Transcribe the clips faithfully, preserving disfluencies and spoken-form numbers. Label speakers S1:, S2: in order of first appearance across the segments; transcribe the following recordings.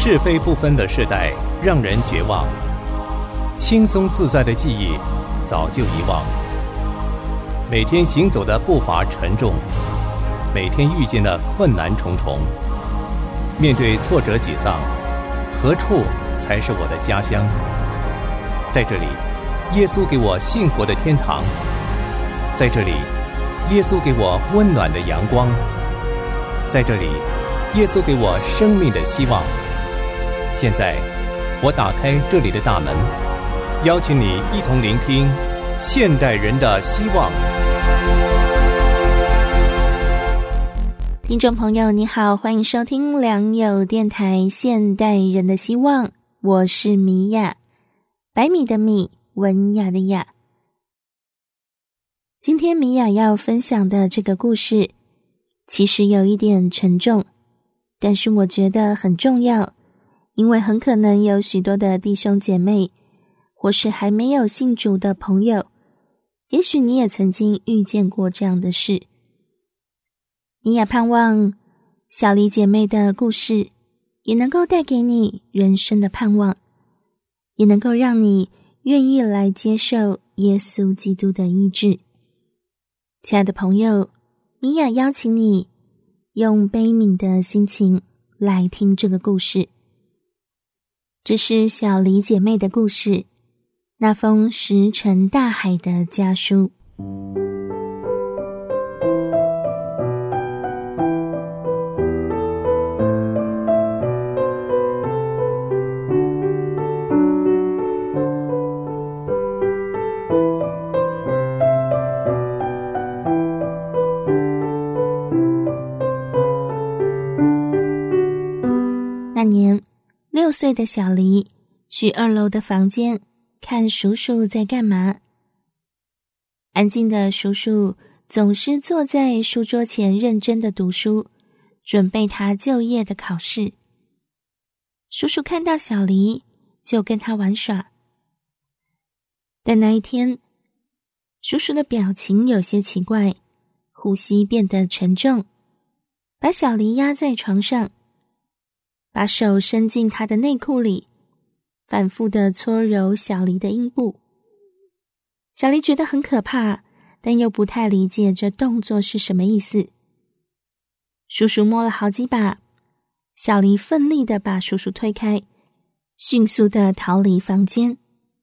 S1: 是非不分的时代让人绝望，轻松自在的记忆早就遗忘。每天行走的步伐沉重，每天遇见的困难重重。面对挫折沮丧，何处才是我的家乡？在这里，耶稣给我幸福的天堂。在这里，耶稣给我温暖的阳光。在这里，耶稣给我生命的希望。现在，我打开这里的大门，邀请你一同聆听现代人的希望。
S2: 听众朋友你好，欢迎收听良友电台现代人的希望，我是米雅，百米的米，文雅的雅。今天米雅要分享的这个故事其实有一点沉重，但是我觉得很重要，因为很可能有许多的弟兄姐妹或是还没有信主的朋友，也许你也曾经遇见过这样的事。米雅盼望小黎姐妹的故事也能够带给你人生的盼望，也能够让你愿意来接受耶稣基督的医治。亲爱的朋友，米雅邀请你用悲悯的心情来听这个故事。这是小黎姐妹的故事，那封石沉大海的家书。那年六岁的小黎去二楼的房间看叔叔在干嘛。安静的叔叔总是坐在书桌前认真的读书，准备他就业的考试。叔叔看到小黎就跟他玩耍，但那一天叔叔的表情有些奇怪，呼吸变得沉重，把小黎压在床上，把手伸进他的内裤里，反复地搓揉小黎的阴部。小黎觉得很可怕，但又不太理解这动作是什么意思。叔叔摸了好几把，小黎奋力地把叔叔推开，迅速地逃离房间。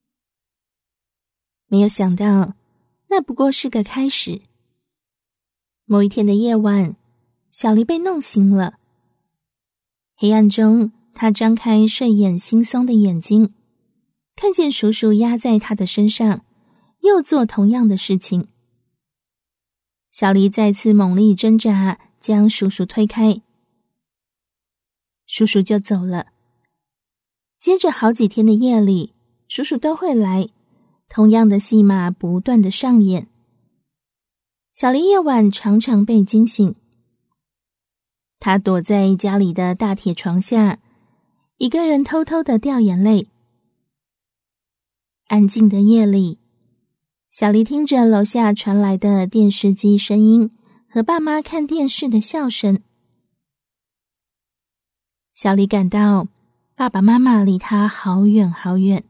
S2: 没有想到，那不过是个开始。某一天的夜晚，小黎被弄醒了。黑暗中，他张开睡眼惺忪的眼睛，看见叔叔压在他的身上，又做同样的事情。小黎再次猛力挣扎，将叔叔推开，叔叔就走了。接着好几天的夜里，叔叔都会来，同样的戏码不断的上演。小黎夜晚常常被惊醒，他躲在家里的大铁床下，一个人偷偷的掉眼泪。安静的夜里，小黎听着楼下传来的电视机声音和爸妈看电视的笑声。小黎感到爸爸妈妈离他好远好远。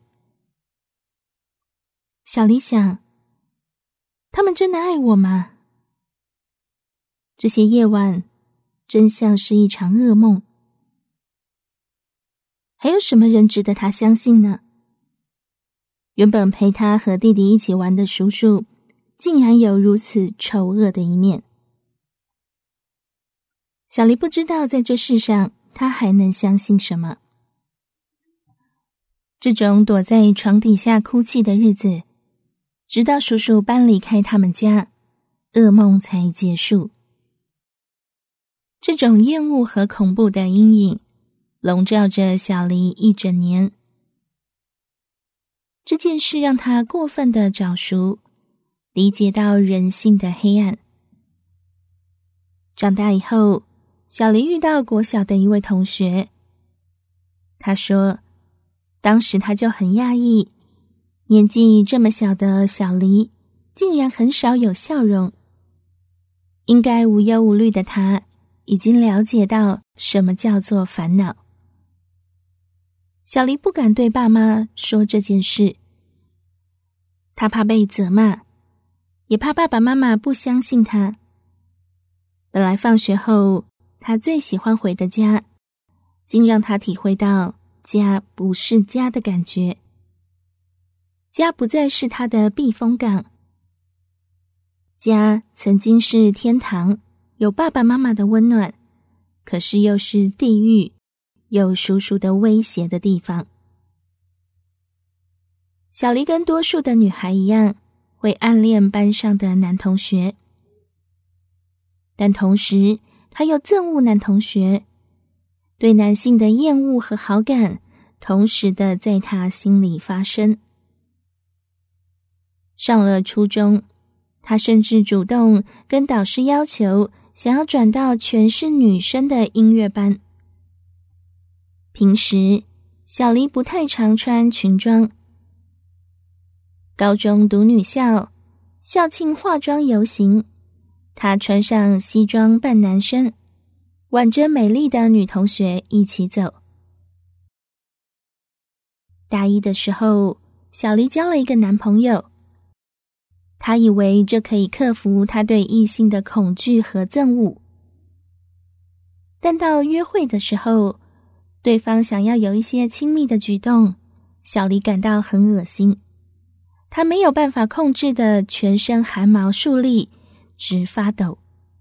S2: 小黎想，他们真的爱我吗？这些夜晚真像是一场噩梦。还有什么人值得他相信呢？原本陪他和弟弟一起玩的叔叔，竟然有如此丑恶的一面。小黎不知道在这世上他还能相信什么。这种躲在床底下哭泣的日子，直到叔叔搬离开他们家，噩梦才结束。这种厌恶和恐怖的阴影笼罩着小黎一整年。这件事让他过分的早熟，理解到人性的黑暗。长大以后，小黎遇到国小的一位同学，他说，当时他就很讶异，年纪这么小的小黎竟然很少有笑容。应该无忧无虑的他，已经了解到什么叫做烦恼。 小黎不敢对爸妈说这件事，他怕被责骂，也怕爸爸妈妈不相信他。本来放学后他最喜欢回的家，竟让他体会到家不是家的感觉。家不再是他的避风港，家曾经是天堂，有爸爸妈妈的温暖，可是又是地狱，有叔叔的威胁的地方。小黎跟多数的女孩一样，会暗恋班上的男同学，但同时她又憎恶男同学，对男性的厌恶和好感同时的在她心里发生。上了初中，她甚至主动跟导师要求想要转到全是女生的音乐班。平时小黎不太常穿裙装，高中读女校，校庆化妆游行，她穿上西装扮男生，挽着美丽的女同学一起走。大一的时候，小黎交了一个男朋友，她以为这可以克服她对异性的恐惧和憎恶，但到约会的时候，对方想要有一些亲密的举动，小黎感到很恶心，她没有办法控制的全身汗毛竖立，直发抖。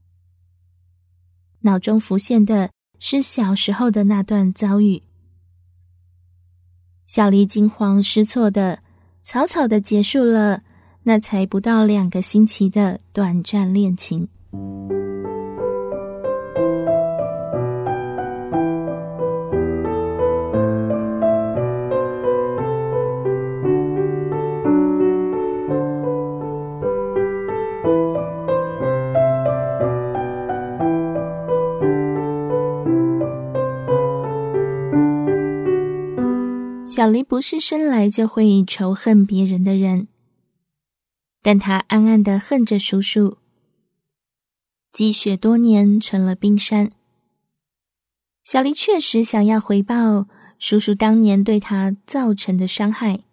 S2: 脑中浮现的是小时候的那段遭遇，小黎惊慌失措的草草的结束了那才不到两个星期的短暂恋情。小黎不是生来就会仇恨别人的人，但他暗暗地恨着叔叔，积雪多年成了冰山。小黎确实想要回报叔叔当年对他造成的伤害。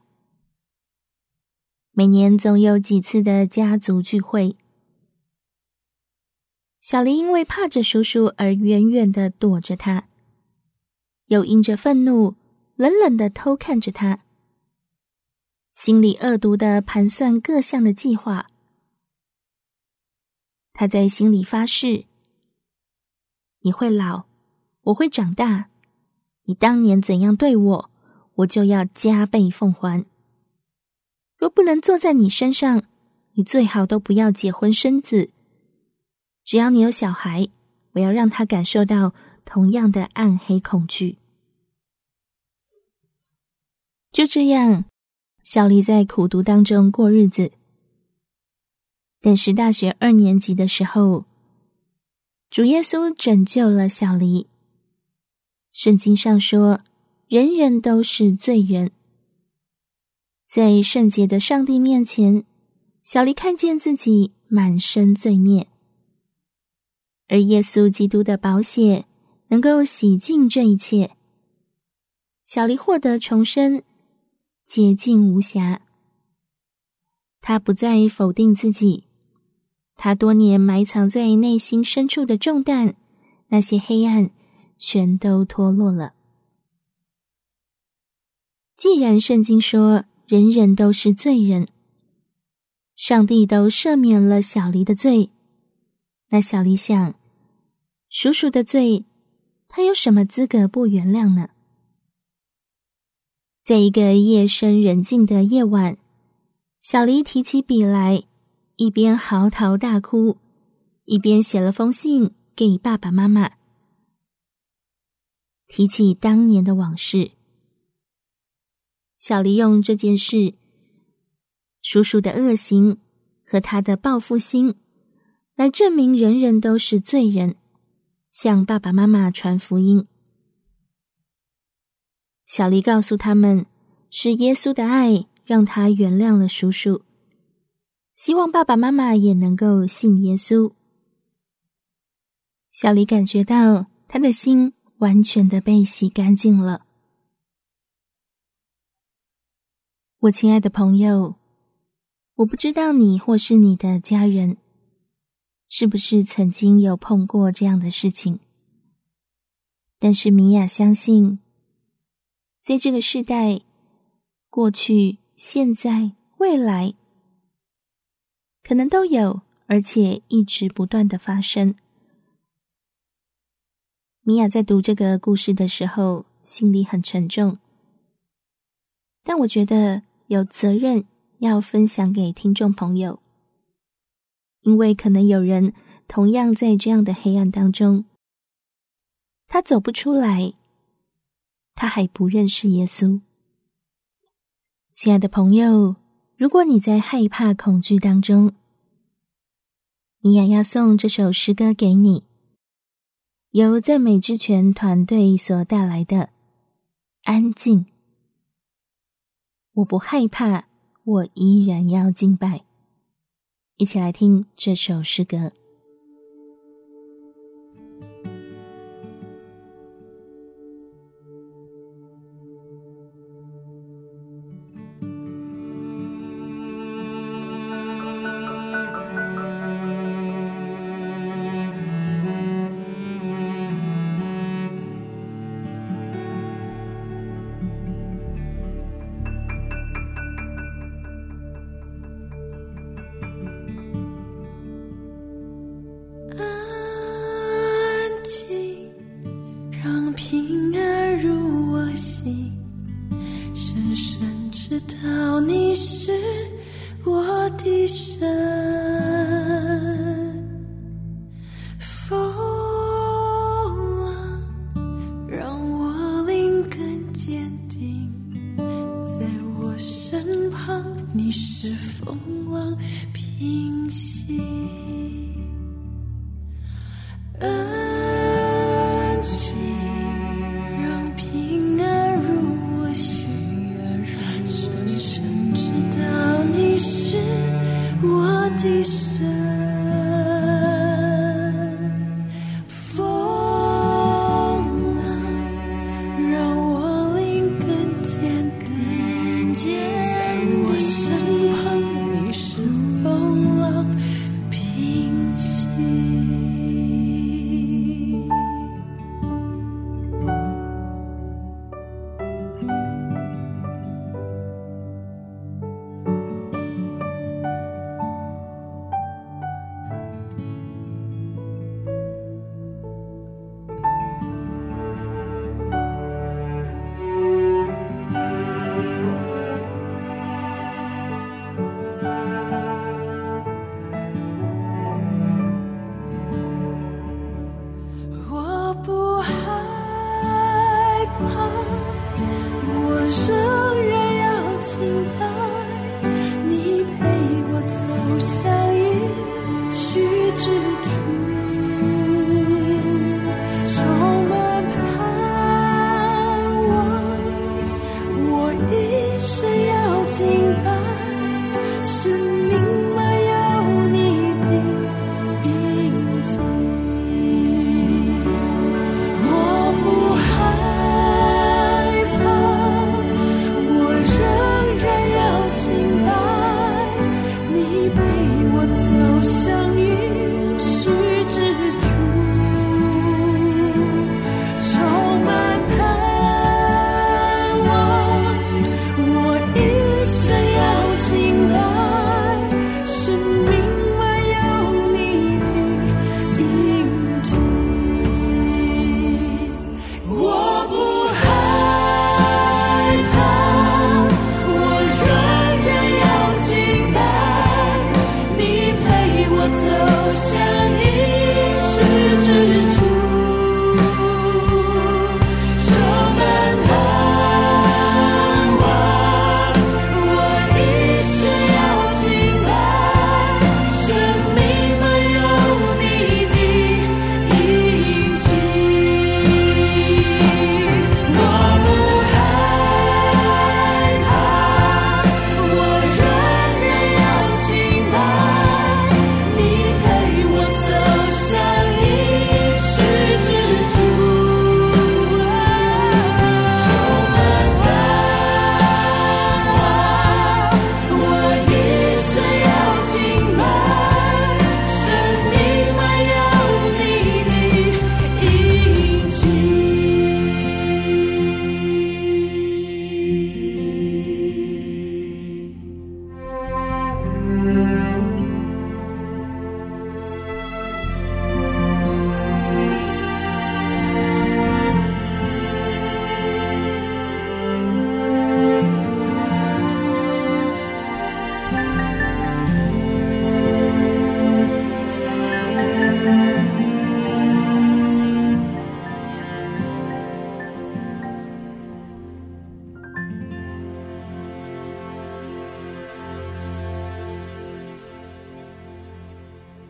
S2: 每年总有几次的家族聚会，小黎因为怕着叔叔而远远地躲着他，又因着愤怒冷冷地偷看着他，心里恶毒地盘算各项的计划。他在心里发誓，你会老，我会长大，你当年怎样对我，我就要加倍奉还。若不能坐在你身上，你最好都不要结婚生子，只要你有小孩，我要让他感受到同样的暗黑恐惧。就这样，小黎在苦读当中过日子。但是大学二年级的时候，主耶稣拯救了小黎。圣经上说，人人都是罪人。在圣洁的上帝面前，小黎看见自己满身罪孽，而耶稣基督的宝血能够洗净这一切。小黎获得重生，洁净无瑕。他不再否定自己，他多年埋藏在内心深处的重担，那些黑暗全都脱落了。既然圣经说人人都是罪人，上帝都赦免了小黎的罪，那小黎想，叔叔的罪，他有什么资格不原谅呢？在一个夜深人静的夜晚，小黎提起笔来，一边嚎啕大哭，一边写了封信给爸爸妈妈，提起当年的往事。小黎用这件事，叔叔的恶行和他的报复心，来证明人人都是罪人，向爸爸妈妈传福音。小黎告诉他们，是耶稣的爱让他原谅了叔叔，希望爸爸妈妈也能够信耶稣。小黎感觉到他的心完全的被洗干净了。 我亲爱的朋友，我不知道你或是你的家人是不是曾经有碰过这样的事情，但是米娅相信，在这个世代，过去、现在、未来，可能都有，而且一直不断的发生。米娅在读这个故事的时候，心里很沉重，但我觉得有责任要分享给听众朋友，因为可能有人同样在这样的黑暗当中，他走不出来，他还不认识耶稣。亲爱的朋友，如果你在害怕恐惧当中，米娅要送这首诗歌给你，由赞美之泉团队所带来的安静。我不害怕，我依然要敬拜。一起来听这首诗歌。
S3: 在我身旁，你是风浪平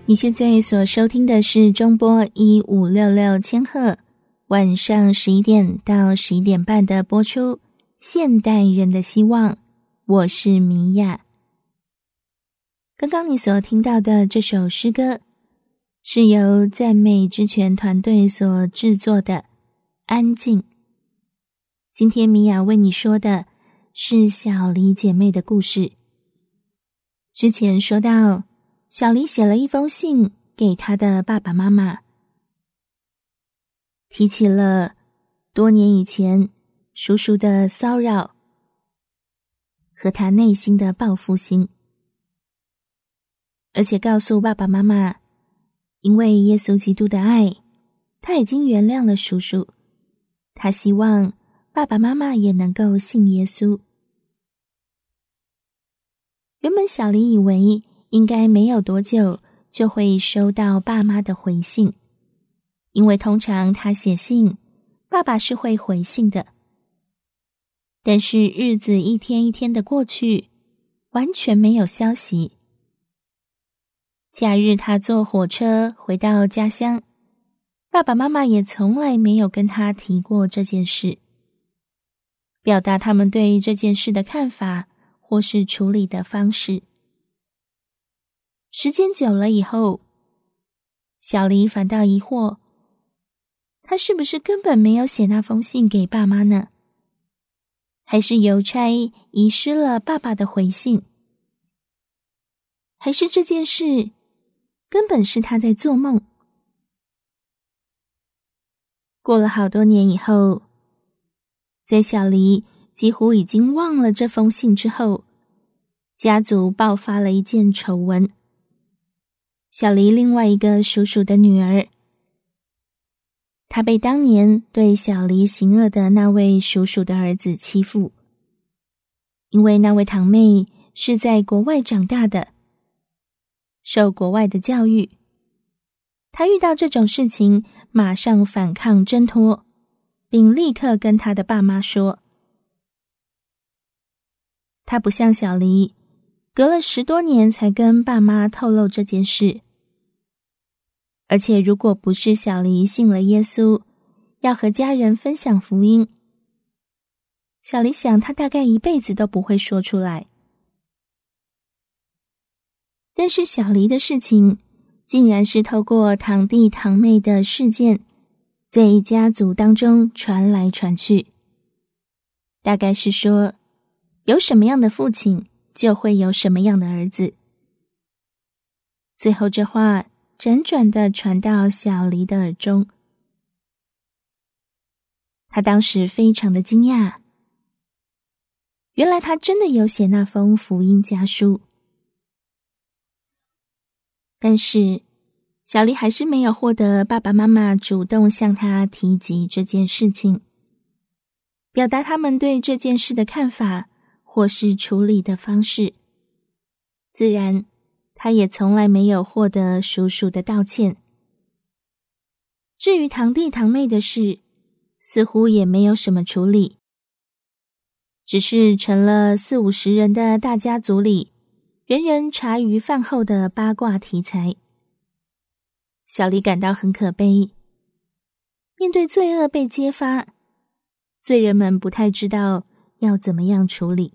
S2: 你现在所收听的是中波一五六六千赫，晚上十一点到十一点半的播出现代人的希望，我是米娅。刚刚你所听到的这首诗歌是由赞美之泉团队所制作的《安静》。今天米娅为你说的是小黎姐妹的故事。之前说到小黎写了一封信给她的爸爸妈妈，提起了多年以前叔叔的骚扰和他内心的报复心，而且告诉爸爸妈妈，因为耶稣基督的爱，他已经原谅了叔叔，他希望爸爸妈妈也能够信耶稣。原本小黎以为应该没有多久就会收到爸妈的回信，因为通常他写信，爸爸是会回信的。但是日子一天一天的过去，完全没有消息。假日他坐火车回到家乡，爸爸妈妈也从来没有跟他提过这件事，表达他们对这件事的看法或是处理的方式。时间久了以后，小黎反倒疑惑，他是不是根本没有写那封信给爸妈呢？还是邮差遗失了爸爸的回信？还是这件事根本是他在做梦？过了好多年以后，在小黎几乎已经忘了这封信之后，家族爆发了一件丑闻。小黎另外一个叔叔的女儿，她被当年对小黎行恶的那位叔叔的儿子欺负。因为那位堂妹是在国外长大的，受国外的教育，她遇到这种事情马上反抗挣脱，并立刻跟她的爸妈说。她不像小黎，隔了十多年才跟爸妈透露这件事。而且如果不是小黎信了耶稣，要和家人分享福音，小黎想他大概一辈子都不会说出来。但是小黎的事情竟然是透过堂弟堂妹的事件，在家族当中传来传去。大概是说，有什么样的父亲，就会有什么样的儿子。最后这话辗转地传到小黎的耳中，他当时非常的惊讶，原来他真的有写那封福音家书。但是小黎还是没有获得爸爸妈妈主动向他提及这件事情，表达他们对这件事的看法或是处理的方式。自然他也从来没有获得叔叔的道歉。至于堂弟堂妹的事，似乎也没有什么处理，只是成了四五十人的大家族里人人茶余饭后的八卦题材。小黎感到很可悲，面对罪恶被揭发，罪人们不太知道要怎么样处理。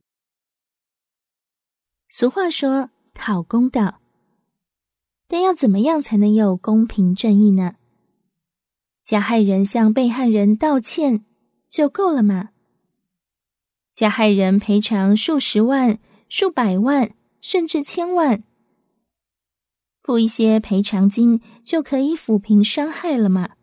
S2: 俗话说讨公道，但要怎么样才能有公平正义呢？加害人向被害人道歉就够了吗？加害人赔偿数十万、数百万，甚至千万，付一些赔偿金就可以抚平伤害了吗？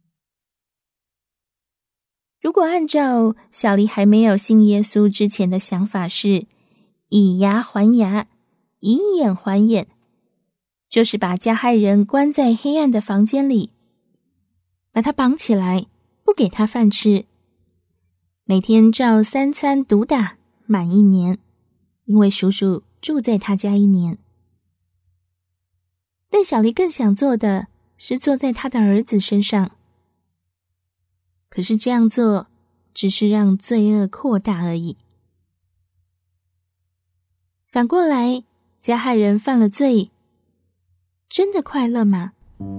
S2: 如果按照小黎还没有信耶稣之前的想法是以牙还牙，以眼还眼，就是把加害人关在黑暗的房间里，把他绑起来，不给他饭吃，每天照三餐毒打满一年，因为叔叔住在他家一年。但小黎更想做的是坐在他的儿子身上，可是这样做只是让罪恶扩大而已。反过来，加害人犯了罪， 真的快乐吗？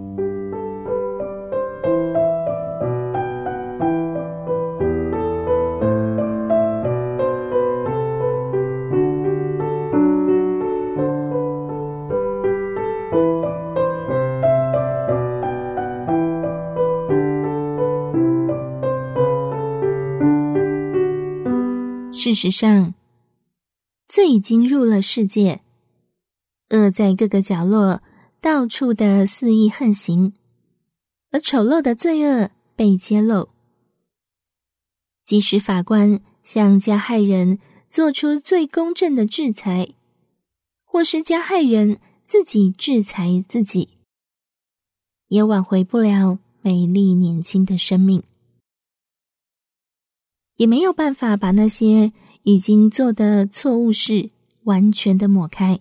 S2: 事实上，罪已经入了世界，恶在各个角落到处的肆意横行，而丑陋的罪恶被揭露。即使法官向加害人做出最公正的制裁，或是加害人自己制裁自己，也挽回不了美丽年轻的生命，也没有办法把那些已经做的错误事完全的抹开。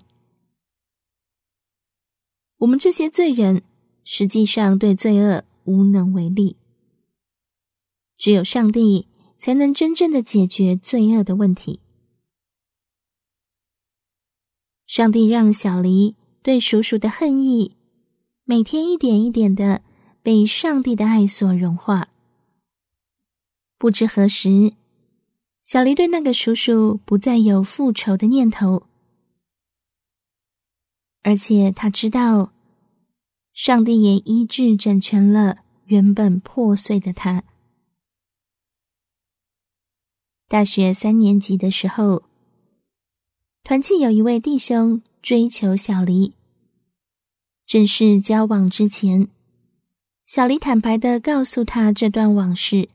S2: 我们这些罪人实际上对罪恶无能为力，只有上帝才能真正的解决罪恶的问题。上帝让小黎对叔叔的恨意每天一点一点的被上帝的爱所融化。不知何时，小黎对那个叔叔不再有复仇的念头，而且他知道上帝也医治整全了原本破碎的他。大学三年级的时候，团契有一位弟兄追求小黎。正式交往之前，小黎坦白地告诉他这段往事。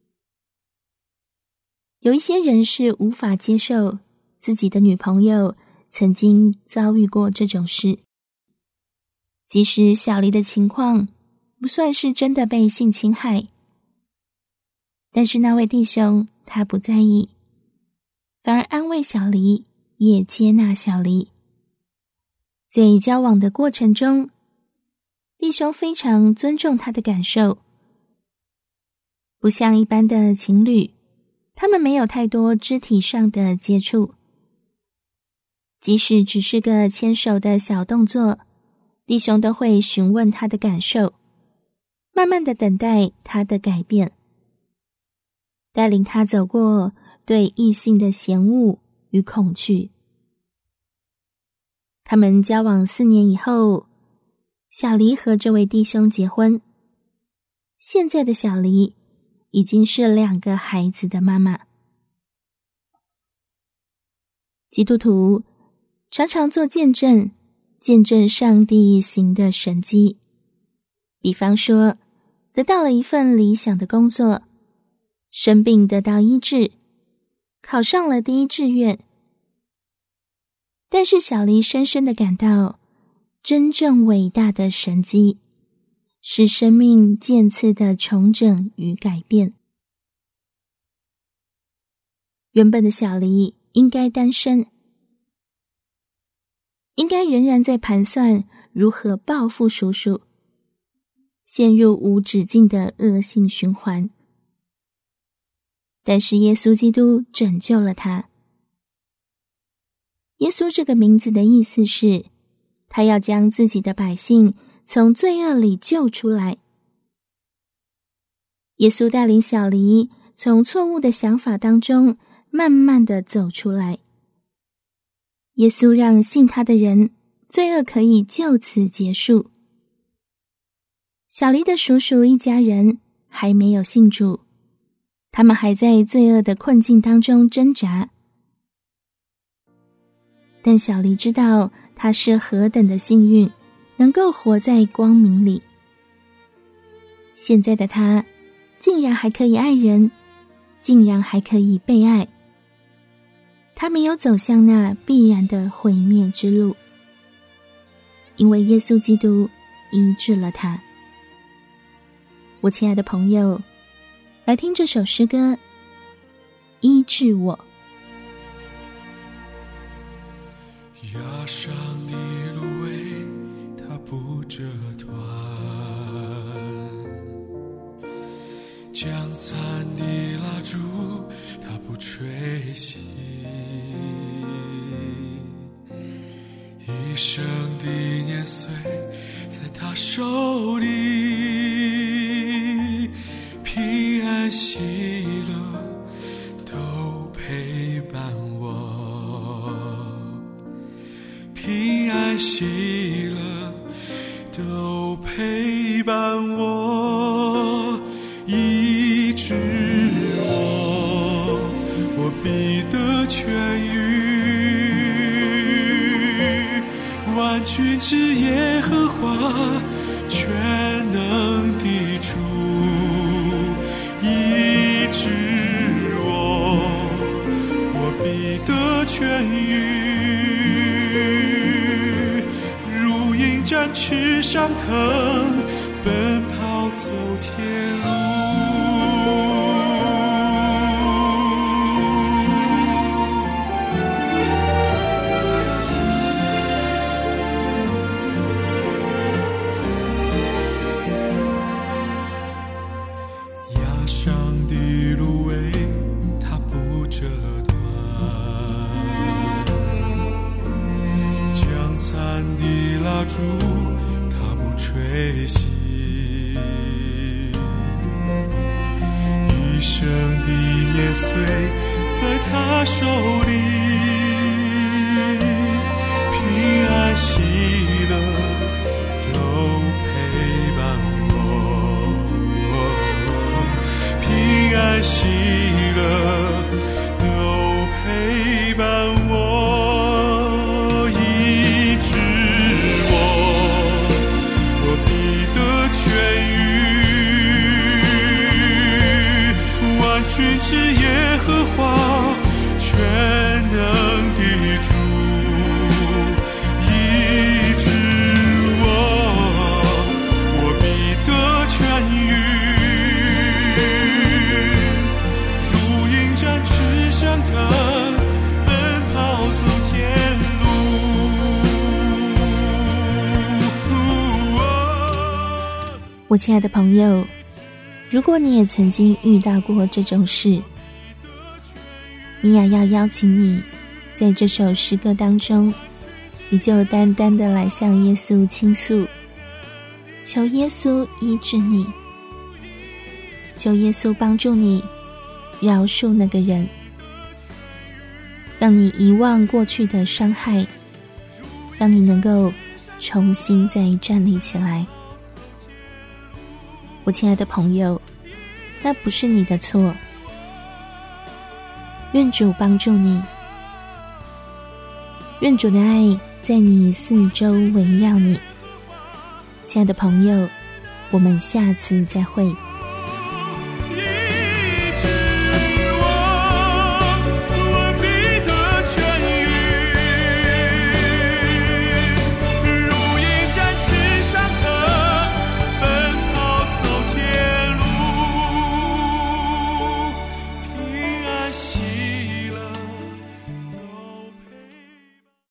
S2: 有一些人是无法接受自己的女朋友曾经遭遇过这种事，即使小黎的情况不算是真的被性侵害，但是那位弟兄他不在意，反而安慰小黎，也接纳小黎。在交往的过程中，弟兄非常尊重他的感受，不像一般的情侣，他们没有太多肢体上的接触，即使只是个牵手的小动作，弟兄都会询问他的感受，慢慢的等待他的改变，带领他走过对异性的嫌恶与恐惧。他们交往四年以后，小黎和这位弟兄结婚。现在的小黎已经是两个孩子的妈妈。基督徒常常做见证，见证上帝行的神迹。比方说，得到了一份理想的工作，生病得到医治，考上了第一志愿。但是小黎深深地感到，真正伟大的神迹是生命渐次的重整与改变。原本的小黎应该单身，应该仍然在盘算如何报复叔叔，陷入无止境的恶性循环。但是耶稣基督拯救了他。耶稣这个名字的意思是，他要将自己的百姓从罪恶里救出来。耶稣带领小黎从错误的想法当中慢慢地走出来。耶稣让信他的人，罪恶可以就此结束。小黎的叔叔一家人还没有信主，他们还在罪恶的困境当中挣扎。但小黎知道他是何等的幸运，能够活在光明里。现在的他竟然还可以爱人，竟然还可以被爱。他没有走向那必然的毁灭之路，因为耶稣基督医治了他。我亲爱的朋友，来听这首诗歌，医治我。
S3: 压伤的芦苇它不折断，将残的蜡烛它不吹熄，一一生的年岁在他手里，平安喜乐都陪伴我，平安喜乐都陪伴我，医治我，我必得痊愈。万军之耶和华，全能的主，医治我，我必得痊愈。如鹰展翅上腾，奔跑走天路。烛它不吹熄，一生的年岁在他手里，平安喜乐都陪伴我，平安喜乐都陪伴我，军之耶和华，全能的主，医治我，我必得痊愈。如鹰展翅上腾，奔跑走天路。
S2: 我亲爱的朋友，如果你也曾经遇到过这种事，米娅要邀请你在这首诗歌当中，你就单单的来向耶稣倾诉，求耶稣医治你，求耶稣帮助你饶恕那个人，让你遗忘过去的伤害，让你能够重新再站立起来。我亲爱的朋友，那不是你的错，愿主帮助你，愿主的爱在你四周围绕你。亲爱的朋友，我们下次再会。